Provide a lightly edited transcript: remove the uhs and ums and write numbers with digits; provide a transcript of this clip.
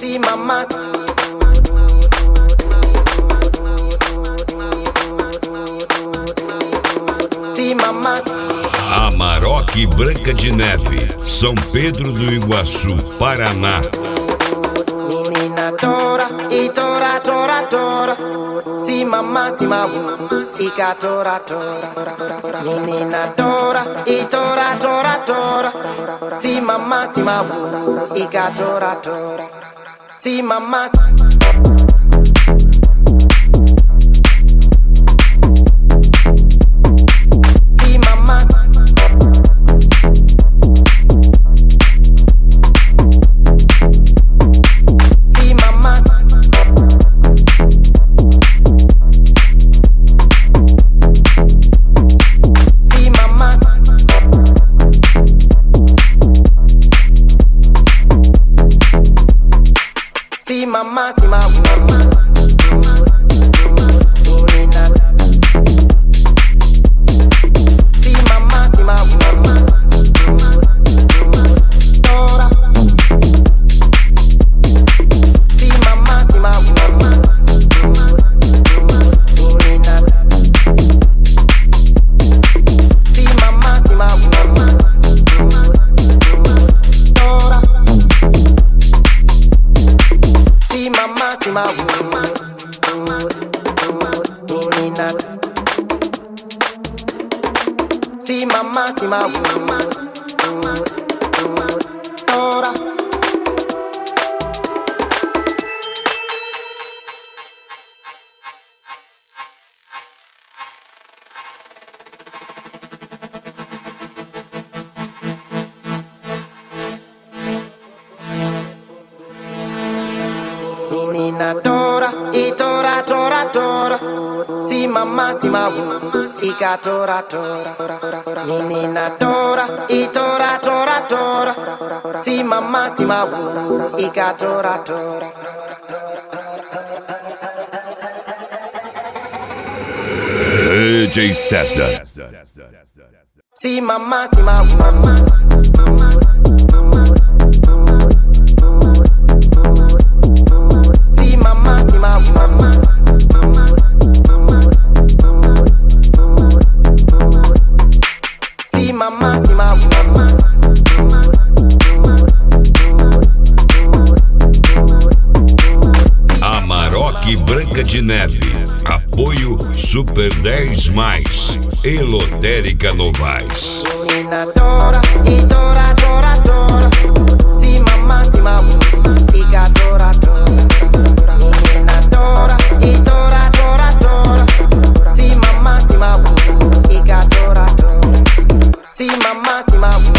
See mama. See mama. Amarok Branca de Neve, São Pedro do Iguaçu, Paraná. Menina tora, e tora, tora, tora. See mama, ica tora, tora. Menina tora, e tora, tora, tora. See mama, ica tora, tora. See mama. See mama, see my woman. See mama, see my woman. Tora. See mama, see my woman. See mama, see my woman. Tora. See mama, see my woman. See mama, see my woman. Tora. Menina tora, e tora, tora, tora. See mama, see my woman. Ica tora, tora. Menina tora, e tora, tora, tora. See mama, see my woman. Ica tora, tora. DJ César. See mama, see my woman. See mama, see my woman. See mama, see my woman. Amarok Branca de Neve, apoio Super 10 Mais, Elotérica Novaes. Menina tora, e tora, tora, tora. See mama, see my woman. Ica tora, tora. Menina tora, e tora, tora, tora. See mama, see my woman. Ica tora, tora. See mama, see my woman.